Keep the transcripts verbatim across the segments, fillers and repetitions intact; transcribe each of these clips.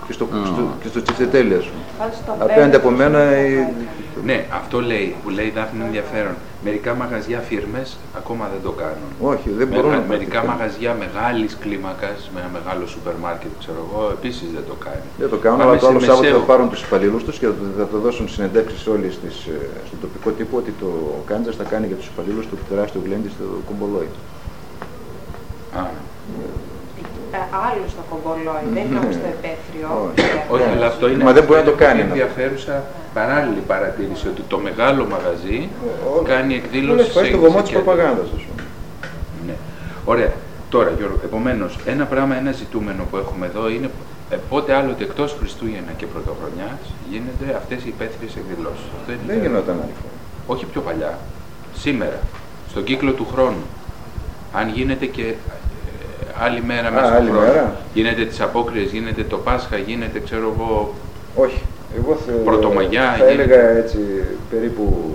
και στο, oh. στο, και στο τσιφτετέλι, ας πούμε. Απέναντι από μένα... Η... Ναι, αυτό λέει, που λέει η Δάφνη ενδιαφέρον. Μερικά μαγαζιά φίρμες ακόμα δεν το κάνουν. Όχι, δεν μπορούν να Μερικά μαγαζιά μεγάλης κλίμακας, με ένα μεγάλο σούπερ μάρκετ, ξέρω εγώ, επίσης δεν το κάνουν. Δεν το κάνουν, αλλά το άλλο Σάββατο θα πάρουν τους υπαλλήλους τους και θα το δώσουν συνεντεύξεις όλοι στις, στον τοπικό τύπο ότι το Κάντζας θα κάνει για τους υπαλλήλους του τεράστιο γλέντι στο Κομπολόι. Α. Άλλο στο Κομπολόι, δεν είναι όμως το επέθριο. Όχι, αλλά αυτό είναι Μα δεν μπορεί να το κάνει. ενδιαφέρουσα παράλληλη παρατήρηση ότι το μεγάλο μαγαζί κάνει εκδήλωση. Πολλές φορές το βωμό της προπαγάνδας, ας πούμε. Ναι. Ωραία. Τώρα, Γιώργο, επομένως, ένα πράγμα, ένα ζητούμενο που έχουμε εδώ είναι ε, πότε άλλοτε εκτός Χριστούγεννα και Πρωτοχρονιάς γίνονται αυτές οι υπαίθριες εκδηλώσεις. Δεν, δεν γινόταν άλλη φορά. Όχι πιο παλιά. Σήμερα, στον κύκλο του χρόνου. Αν γίνεται και άλλη μέρα μέσα στον χρόνο. Μέρα. Γίνεται τις απόκριες, γίνεται το Πάσχα, γίνεται ξέρω εγώ... Όχι. Εγώ θε... Πρωτομαγιά, θα γίνεται... έλεγα έτσι περίπου...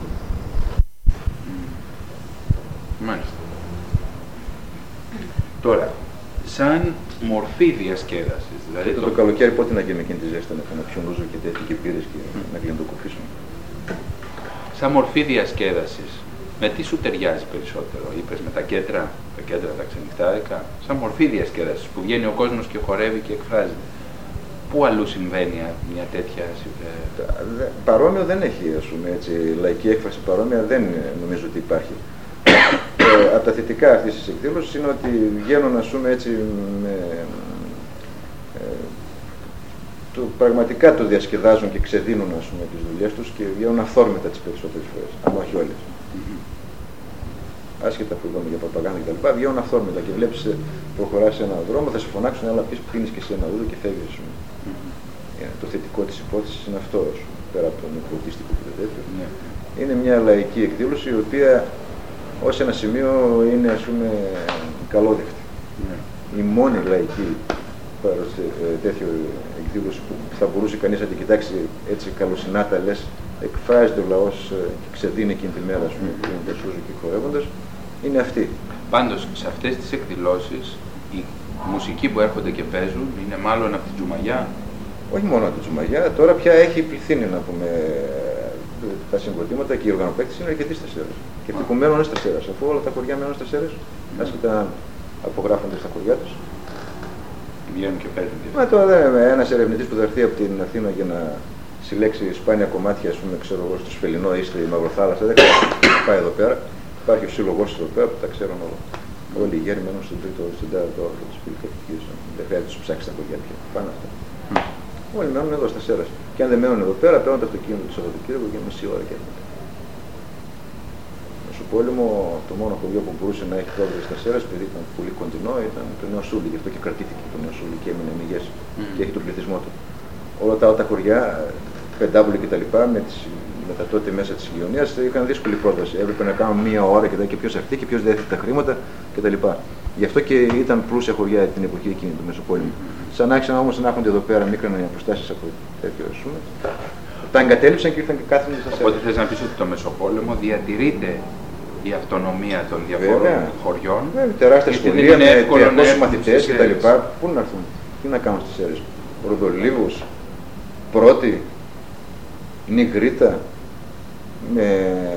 Μάλιστα. Τώρα, σαν μορφή διασκέδασης, δηλαδή... Το, το... το καλοκαίρι πότε να γίνει εκείνη τη ζέστα, να πιούν ούζο και τέτοια και πύρες και mm. να κλειντοκουφίσουν. Σαν μορφή διασκέδασης, με τι σου ταιριάζει περισσότερο, είπες με τα κέντρα, τα κέντρα τα ξενυχτάρικα, σαν μορφή διασκέδασης που βγαίνει ο κόσμος και χορεύει και εκφράζεται. Πού αλλού συμβαίνει μια τέτοια... Ε... Παρόμοιο δεν έχει, ας πούμε, έτσι, λαϊκή έκφραση παρόμοια δεν νομίζω ότι υπάρχει. ε, από τα θετικά αυτής της εκδήλωσης είναι ότι βγαίνουν, ας πούμε, έτσι, με, ε, το, πραγματικά το διασκεδάζουν και ξεδίνουν, ας πούμε, τις δουλειές τους και βγαίνουν αυθόρμητα τις περισσότερες φορές, αν όχι όλες. Mm-hmm. Άσχετα που είπαμε για προπαγάνδα κτλ. Βγαίνουν αυθόρμητα και βλέπεις, προχωράς σε έναν δρόμο, θα σε φωνάξουν, αλλά πεις πίνεις και σε ένα ούδο και φεύγεις. Mm-hmm. Το θετικό της υπόθεσης είναι αυτό, πέρα από το νεκροτίστικο και το τέτοιο. Mm-hmm. Είναι μια λαϊκή εκδήλωση η οποία ως ένα σημείο είναι, ας πούμε, καλόδεκτη. Mm-hmm. Η μόνη λαϊκή τέτοιο εκδήλωση που θα μπορούσε κανείς να την κοιτάξει έτσι καλοσυνάτα, λες, εκφράζεται ο λαός και ξεδίνει εκείνη τη μέρα, ας πούμε, που είναι τεσούζο και χορεύοντας, είναι αυτή. Πάντως, σε αυτές τις εκδηλώσεις, η μουσική που έρχονται και παίζουν είναι μάλλον από την Τζουμαγιά. Όχι μόνο από την Τζουμαγιά, τώρα πια έχει πληθύνει, να πούμε, τα συγκροτήματα και οι οργανοπαίκτες είναι αρκετοί στα Σέρρες. Και αυτοί που μένουν στα Σέρρες, αφού όλα τα χωριά μένουν στα Σέρρες, άσχετα απογράφονται στα χωριά τους. Βγαίνουν και παίρνουν. Μα τώρα ένας ερευνητής που θα έρθει από την Αθήνα για να συλλέξει σπάνια κομμάτια, ας πούμε, ξέρω εγώ, στο Σφελινό ή στη Μαυροθάλασσα, δεν χρειάζεται να πάει εδώ πέρα. Υπάρχει ο σύλλογος εδώ πέρα που τα ξέρουν όλα. Όλοι οι γέροι μένουν στον τρίτο, στον τέταρτο όροφο της πολυκατοικίας. Δεν χρειάζεται να τους ψάξει τα χωριά πια. Πάνε αυτά. Mm. Όλοι μένουν εδώ στα Σέρρας. Και αν δεν μένουν εδώ πέρα, παίρνουν το αυτοκίνητο του Σαββατοκύριακο για μισή ώρα και έρχονται. Στο πόλεμο, το μόνο χωριό που μπορούσε να έχει πρόβλημα στα Σέρρας, επειδή ήταν πολύ κοντινό, ήταν το Νέο Σούλι. Γι' αυτό και κρατήθηκε το Νέο Σούλι και έμεινε μηγές mm. και έχει τον πληθυσμό του. Όλα τα άλλα χωριά, Πεντάβολη κτλ. Με, με τα τότε μέσα της Ηλιονίας είχαν δύσκολη πρόσβαση. Έπρεπε να κάνουν μία ώρα και, και ποιος έρθει και ποιος διέθετε τα χρήματα κτλ. Γι' αυτό και ήταν πλούσια χωριά την εποχή εκείνη του Μεσοπόλεμου. Mm-hmm. Σαν άρχισαν όμως να έρχονται εδώ πέρα μίκρανε αποστάσεις από τέτοιο, ας πούμε, τα εγκατέλειψαν και ήρθαν και κάθονται στα Σέρρας. Οπότε θες να πεις ότι το Μεσοπόλεμο διατηρείται η αυτονομία των διαφόρων Βέβαια. χωριών. Βέβαια, τεράστια σχολεία με τριακόσιους μαθητές κτλ. Πού να έρθουν, τι να κάνουν στις Σέρρες. Ροδολίβους, Πρώτη, Νιγρίτα, με,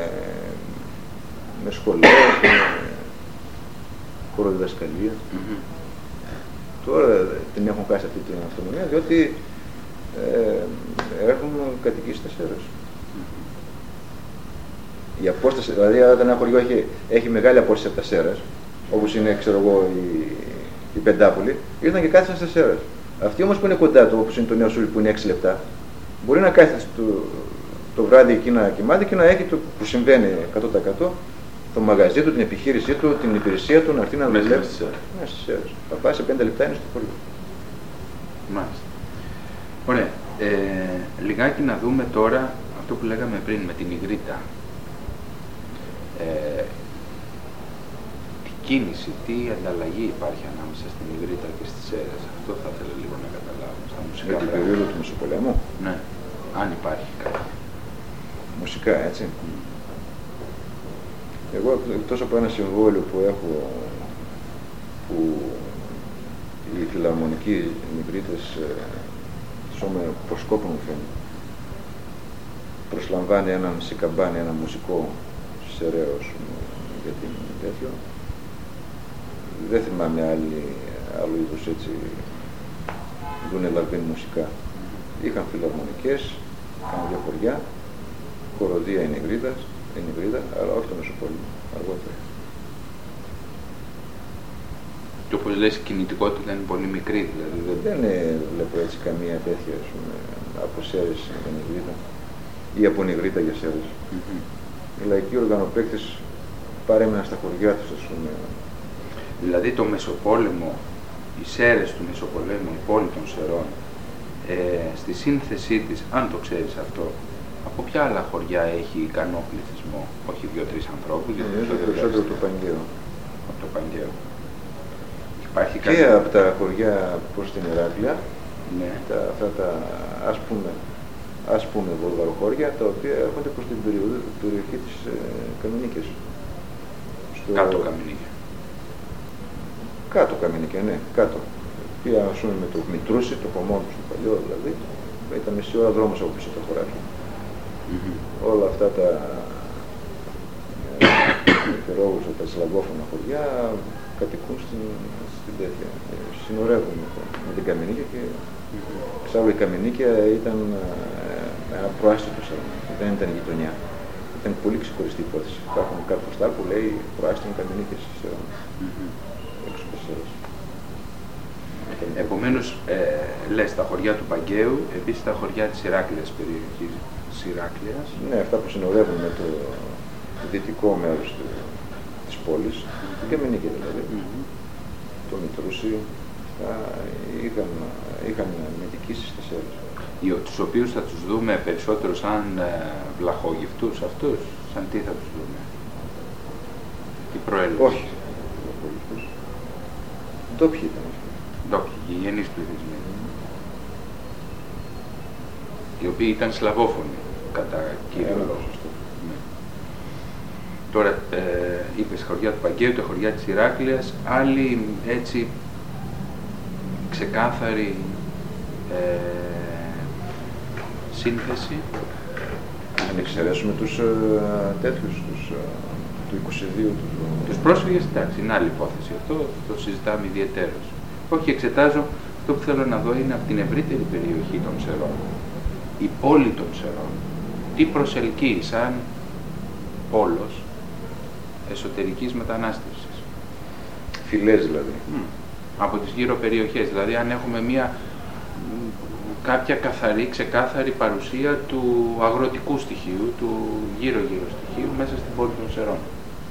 με σχολεία, με χωροδιδασκαλία. Mm-hmm. Τώρα την έχουν κάνει αυτή την αυτονομία, διότι ε, έχουν κατοικήσει στα Σέρρες. Mm-hmm. Η απόσταση, δηλαδή, αν ένα χωριό έχει, έχει μεγάλη απόσταση από τα Σέρρες, όπως είναι, ξέρω εγώ, η, η Πεντάπολη, ήρθαν και κάθισαν στα Σέρρες. Αυτοί όμως που είναι κοντά του, όπως είναι το Νέο Σούλι που είναι έξι λεπτά, μπορεί να κάθεται το, το βράδυ εκεί να κοιμάται και να έχει το που συμβαίνει εκατό τοις εκατό το μαγαζί του, την επιχείρησή του, την υπηρεσία του, να έρθει να δουλεύει. Μέσα στις Σέρρες. Θα πάει σε πέντε λεπτά, είναι στο χωριό. Μάλιστα. Ωραία. Ε, λιγάκι να δούμε τώρα αυτό που λέγαμε πριν με την Νιγρίτα. Ε, τι κίνηση, τι ανταλλαγή υπάρχει ανάμεσα στην Νιγρίτα και στις Σέρρες. Αυτό θα ήθελα λίγο να καταλάβω στα μουσικά. Με την περίοδο του Μεσοπολέμου. Ναι, αν υπάρχει κάτι. Μουσικά, έτσι. Mm. Εγώ, εκτός από ένα συμβόλαιο που έχω, που οι φιλαρμονικοί Νιγρίτες σώμα προσκόπο μου φαίνεται. Προσλαμβάνει έναν σικαμπάνι, ένα μουσικό σεραίο για την τέτοιο. Δεν θυμάμαι άλλη, άλλου είδους έτσι δούνε λαρβίν μουσικά. Είχαν φιλαρμονικές, είχαν δύο χωριά, χοροδία είναι Ινιγρίδα, αλλά όχι το Μεσοπόλεμο, αργότερα. Και όπως λες, η κινητικότητα ήταν πολύ μικρή, δηλαδή. Δεν, δεν βλέπω έτσι καμία τέτοια, ας πούμε, από Σέρες για Ινιγρίδα ή από Ινιγρίδα για Σέρες. Mm-hmm. Οι λαϊκοί οργανοπαίκτες παρέμειναν στα χωριά τους, ας πούμε. Δηλαδή το Μεσοπόλεμο, οι Σέρες του Μεσοπολέμου, η πόλη των Σερών, ε, στη σύνθεσή της, αν το ξέρεις αυτό, από ποια άλλα χωριά έχει ικανό πληθυσμό, όχι δύο-τρεις ανθρώπους, γιατί είναι το περισσότερο του Παγκαίου. Από το Παγκαίο. Υπάρχει και κάτι... από τα χωριά προς την Ηράκλεια, ναι. τα, αυτά τα ας πούμε, ας πούμε βολγαροχώρια, τα οποία έρχονται προς την περιοχή, περιοχή της ε, Καμενίκης. Στο... Κάτω Καμενίκια. Κάτω Καμενίκια, ναι, κάτω. Πήγα ας πούμε με το Μητρούσι, το χωμό του στο παλιό δηλαδή, ήταν μισή ώρα δρόμος από πίσω τα χωράφια. Mm-hmm. Όλα αυτά τα φερόγουσα, τα σλαβόφωνα χωριά κατοικούν στην, στην τέτοια. Συνορεύουν με, με την Καμενίκια και mm-hmm. εξάλλου η Καμενίκια ήταν ε, ένα προάστιτο σέρμα, δεν ήταν γειτονιά. Ήταν πολύ ξεχωριστή υπόθεση. Υπάρχουν κάποιο ποστάλ που λέει προάστιτο Καμενίκια σε σέρμα. Mm-hmm. Έξω από Σέρες. Επομένως, ε, λες τα χωριά του Παγκαίου, επίσης τα χωριά της Ηράκλειας, περιοχής της Ηράκλειας. Ναι, αυτά που συνοδεύουν με το, το δυτικό μέρος του, της πόλης, mm-hmm. την Καμενίκια δηλαδή, mm-hmm. το Μητρούσι, είχαν, είχαν μετικήσεις στις Σέρες. Τους οποίους θα τους δούμε περισσότερο σαν ε, βλαχόγευτούς αυτούς, σαν τι θα τους δούμε, τι προέλευση. Όχι, ντόπιοι ήταν αυτοί. Ντόπιοι, γηγενείς πληθυσμοί. Οι οποίοι ήταν σλαβόφωνοι, κατά κύριο λόγο. Ναι. Τώρα, ε, είπες χωριά του Παγκαίου, τα χωριά της Ηράκλειας, άλλη έτσι ξεκάθαρη ε, σύνθεση. Αν εξαιρέσουμε τους ε, τέτοιους, τους, ε, του είκοσι δύο. Τους, τους πρόσφυγες, εντάξει, είναι άλλη υπόθεση. Αυτό το συζητάμε ιδιαιτέρως. Όχι, εξετάζω, αυτό που θέλω να δω είναι από την ευρύτερη περιοχή των Σερών, η πόλη των Σερών, τι προσελκύει σαν πόλος εσωτερικής μετανάστευσης. Φυλές δηλαδή. Mm. Από τις γύρω περιοχές, δηλαδή αν έχουμε μια κάποια καθαρή, ξεκάθαρη παρουσία του αγροτικού στοιχείου, του γύρω-γύρω στοιχείου μέσα στην πόλη των Σερών.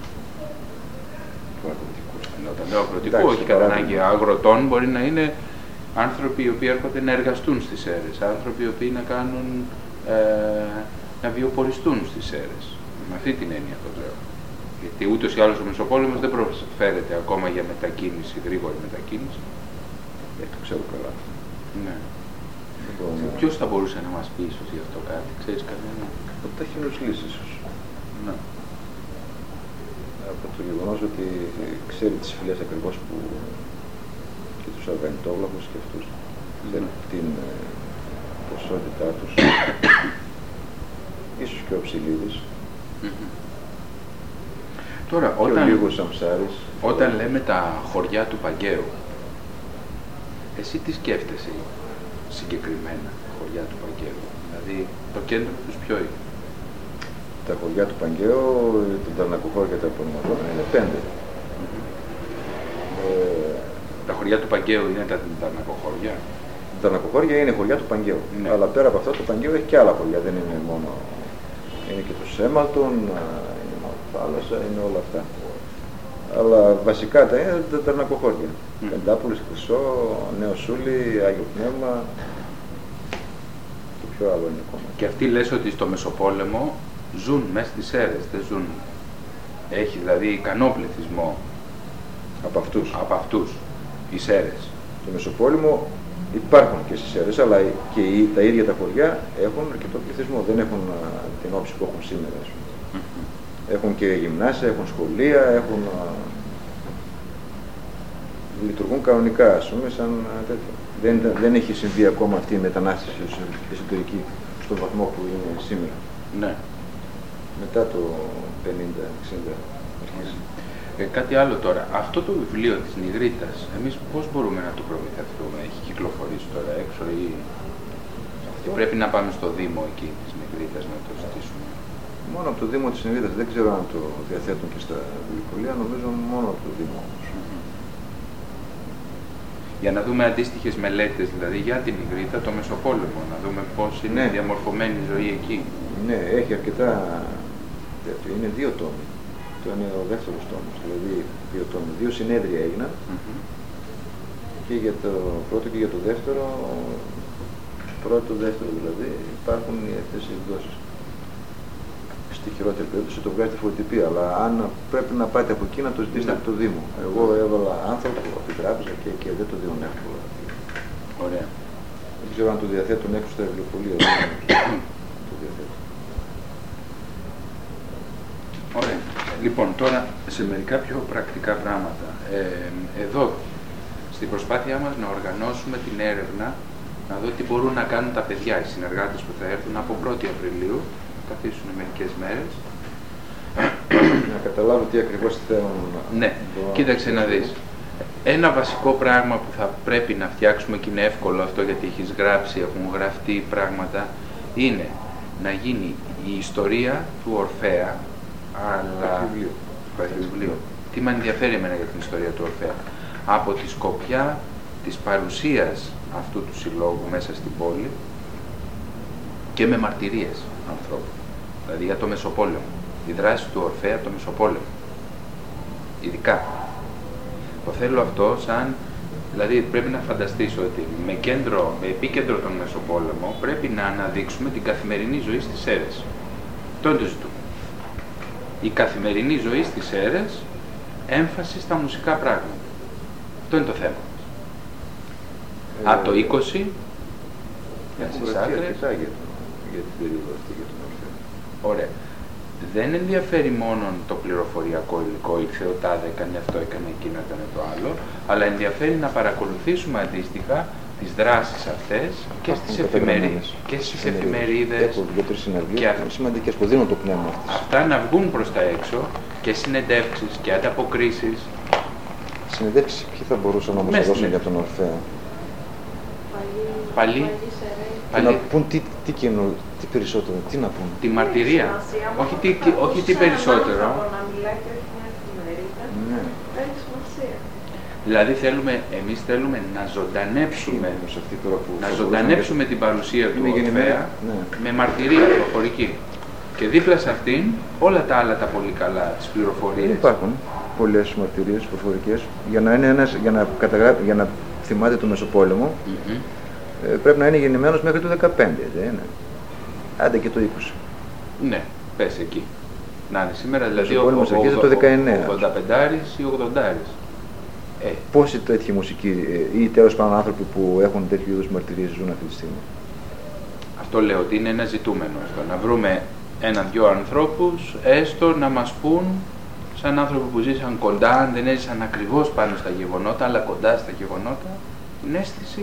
Του αγροτικού. Ενώ όταν λέω αγροτικό, όχι κατά ανάγκη αγροτών, μπορεί να είναι άνθρωποι οι οποίοι έρχονται να εργαστούν στις Σέρες, άνθρωποι οι οποίοι να κάνουν, ε, να βιοποριστούν στις Σέρες. Με αυτή την έννοια το λέω. Γιατί ούτως ή άλλως ο Μεσοπόλεμος δεν προσφέρεται ακόμα για μετακίνηση, γρήγορη μετακίνηση. Δεν το ξέρω καλά. Ναι. Λοιπόν, ποιος θα μπορούσε να μας πει ίσως γι' αυτό κάτι, ξέρεις κανένα? Από τα χειροσλήσεις ίσως. Ναι. Από το γεγονός ότι ξέρει τις φυλές ακριβώς που και τους αυγανιτόβλαχους και αυτούς, ξέρει mm. την ε, ποσότητά τους, ίσως και ο Ψηλίδης. Mm-hmm. Τώρα, και όταν, ο λίγος Σαμψάρης. Όταν λέμε τα χωριά του Παγκαίου, εσύ τι σκέφτεσαι συγκεκριμένα, χωριά του Παγκαίου? Δηλαδή, το κέντρο τους ποιο είναι? Τα χωριά του Παγκαίου, τα Ταρνακοχώρια τα επωνυματών, είναι πέντε. Mm-hmm. Ε, τα χωριά του Παγκαίου είναι τα Ταρνακοχώρια? Τα Ταρνακοχώρια είναι χωριά του Παγκαίου. Ναι. Αλλά πέρα από αυτό το Παγκαίο έχει και άλλα χωριά, δεν είναι μόνο. Είναι και το Σέμαλτον, είναι η θάλασσα, είναι όλα αυτά. Αλλά βασικά τα είναι τα Ταρνακοχώρια. Mm. Πεντάπολης, Χρυσό, Νέο Σούλη, Άγιο Πνεύμα. Και ποιο άλλο είναι ακόμα. Και αυτοί λες ότι στο Μεσοπόλεμο ζουν μέσα στις Σέρες, δεν ζουν. Έχει δηλαδή ικανό πληθυσμό από αυτούς. Από αυτούς, οι Σέρες. Στο Μεσοπόλεμο υπάρχουν και στις Σέρες, αλλά και οι, τα ίδια τα χωριά έχουν αρκετό πληθυσμό. Δεν έχουν α, την όψη που έχουν σήμερα. Mm-hmm. Έχουν και γυμνάσια, έχουν σχολεία, έχουν, α, λειτουργούν κανονικά, ας πούμε, σαν α, τέτοιο. Δεν, δεν έχει συμβεί ακόμα αυτή η μετανάστευση εσωτερική στον βαθμό που είναι σήμερα. Ναι. Μετά το πενήντα εξήντα. Ε, κάτι άλλο τώρα. Αυτό το βιβλίο της Νιγρίτας, εμείς πώς μπορούμε να το προμηθευτούμε? Έχει κυκλοφορήσει τώρα έξω ή πρέπει να πάμε στο Δήμο εκεί της Νιγρίτας να το ζητήσουμε? Μόνο από το Δήμο της Νιγρίτας. Δεν ξέρω αν το διαθέτουν και στα βιβλιοπωλεία. Νομίζω μόνο από το Δήμο. Mm-hmm. Για να δούμε αντίστοιχες μελέτες, δηλαδή για την Νιγρίτα, το Μεσοπόλεμο, να δούμε πώς είναι ναι. διαμορφωμένη η ζωή εκεί. Ναι, έχει αρκετά. Είναι δύο τόμοι. Το είναι ο δεύτερος τόμος, δηλαδή δύο τόμοι. Δύο συνέδρια έγιναν Mm-hmm. και για το πρώτο και για το δεύτερο, πρώτο δεύτερο δηλαδή, υπάρχουν αυτές οι εκδόσεις. Στη χειρότερη περίπτωση το βγάζει τη φωτοτυπία, αλλά αν πρέπει να πάτε από εκεί να το ζητήσετε από το Δήμο. Εγώ έβαλα άνθρωπο από την τράπεζα και, και δεν το δίνουν εύκολα. Ωραία. Δεν ξέρω αν το διαθέτουν έξω στα βιβλιοπωλεία. Το διαθέτουν. Ωραία. Λοιπόν, τώρα σε μερικά πιο πρακτικά πράγματα. Ε, εδώ, στην προσπάθειά μας να οργανώσουμε την έρευνα, να δω τι μπορούν να κάνουν τα παιδιά, οι συνεργάτες που θα έρθουν από πρώτη Απριλίου, καθίσουν μερικές μέρες. Να καταλάβω τι ακριβώς θέλουν να... Ναι, κοίταξε να δεις. Ένα βασικό πράγμα που θα πρέπει να φτιάξουμε και είναι εύκολο αυτό γιατί έχεις γράψει, έχουν γραφτεί πράγματα, είναι να γίνει η ιστορία του Ορφέα, αλλά... Υπάρχει βιβλίο. Τι με ενδιαφέρει εμένα για την ιστορία του Ορφέα? Από τη σκοπιά της παρουσίας αυτού του συλλόγου μέσα στην πόλη και με μαρτυρίες ανθρώπων. Δηλαδή για το Μεσοπόλεμο. Η δράση του Ορφέα από το Μεσοπόλεμο. Ειδικά. Το θέλω αυτό σαν... Δηλαδή πρέπει να φανταστείς ότι με, κέντρο, με επίκεντρο τον Μεσοπόλεμο πρέπει να αναδείξουμε την καθημερινή ζωή στις Σέρρες. Αυτό είναι το ζητούμε. Η καθημερινή ζωή στις Σέρρες, έμφαση στα μουσικά πράγματα. Αυτό είναι το θέμα μας. Ε, Από το είκοσι, για τις άκρες... Για την περίοδο αυτή, για τον Ορφέα. Ωραία. Δεν ενδιαφέρει μόνο το πληροφοριακό υλικό, ήρθε ο τάδε, έκανε αυτό, έκανε εκείνο, έκανε το άλλο, αλλά ενδιαφέρει να παρακολουθήσουμε αντίστοιχα τις δράσεις αυτές και στις εφημερίδες. Και στις εφημερίδες. Έχω δύο-τρεις συναυλίες που είναι σημαντικές που δίνουν το πνεύμα αυτής. Αυτά να βγουν προς τα έξω και συνεντεύξεις και ανταποκρίσεις. Συνεντεύξεις ποιοι θα μπορούσαν όμως να δώσουν για τον Ορφέα? Πάλι. Και να πούν τι, τι, κοινό, τι περισσότερο, τι να πούν. Τη μαρτυρία. Όχι τι, όχι τι περισσότερο. Ναι. Δηλαδή θέλουμε, εμείς θέλουμε να ζωντανέψουμε, να ζωντανέψουμε την παρουσία του Ορφέα ναι. με μαρτυρία προφορική. Και δίπλα σε αυτήν όλα τα άλλα τα πολύ καλά, τις πληροφορίες. Υπάρχουν πολλές μαρτυρίες προφορικές για να, είναι ένας, για να, καταγρά... για να θυμάται το Μεσοπόλεμο. Mm-hmm. Ε, πρέπει να είναι γεννημένος μέχρι το δεκαπέντε, δεν είναι? Άντε και το είκοσι. Ναι, πες εκεί. Να είναι σήμερα, δηλαδή ο ογδόντα πέντε ή ογδόντα. Ε. Πόσοι τέτοιοι μουσικοί ή τέλος πάντων άνθρωποι που έχουν τέτοιου είδους μαρτυρίες ζουν αυτή τη στιγμή? Αυτό λέω ότι είναι ένα ζητούμενο αυτό. Να βρούμε έναν-δυο ανθρώπους, έστω να μας πούν, σαν άνθρωποι που ζήσαν κοντά, αν δεν έζησαν ακριβώς πάνω στα γεγονότα, αλλά κοντά στα γεγονότα, την αίσθηση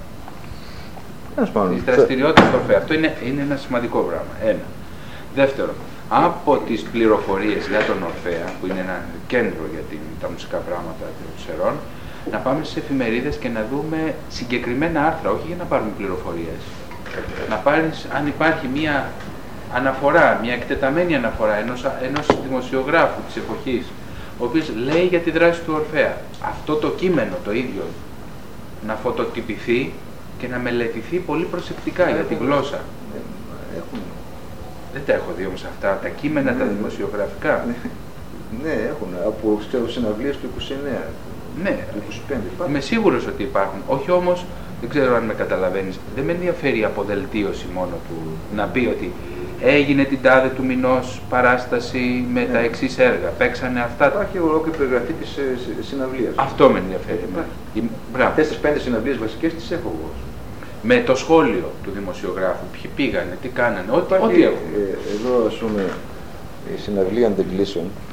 της δραστηριότητας του Ορφέα. Αυτό είναι, είναι ένα σημαντικό πράγμα. Ένα. Δεύτερον, από τις πληροφορίες για τον Ορφέα, που είναι ένα κέντρο για την, τα μουσικά πράγματα των Σερών, να πάμε στις εφημερίδες και να δούμε συγκεκριμένα άρθρα, όχι για να πάρουμε πληροφορίες. Να πάρεις αν υπάρχει μία αναφορά, μία εκτεταμένη αναφορά ενός, ενός δημοσιογράφου της εποχής, ο οποίος λέει για τη δράση του Ορφέα. Αυτό το κείμενο το ίδιο να φωτοτυπηθεί και να μελετηθεί πολύ προσεκτικά Έχουν, για τη γλώσσα. Έχουν. Δεν τα έχω δει όμως αυτά, τα κείμενα, ναι, τα δημοσιογραφικά. Ναι, ναι, έχουν, από συναυλίες του είκοσι εννέα, ναι, του είκοσι πέντε υπάρχουν. Είμαι σίγουρος ότι υπάρχουν. Όχι όμως, δεν ξέρω αν με καταλαβαίνεις, δεν με ενδιαφέρει η αποδελτίωση μόνο του να πει ότι έγινε την τάδε του μηνός παράσταση με ναι. τα εξής έργα, παίξανε αυτά. Υπάρχει ολόκληρη περιγραφή της συναυλίας. Αυτό με ενδιαφέρει. Αυτές τις πέντε συναυλίες βασικές τις έχω εγώ. Με το σχόλιο του δημοσιογράφου, ποιοι πήγανε, τι κάνανε, ό,τι, ό,τι ε, εδώ ας πούμε η συναυλία Αντεγκλήσεων,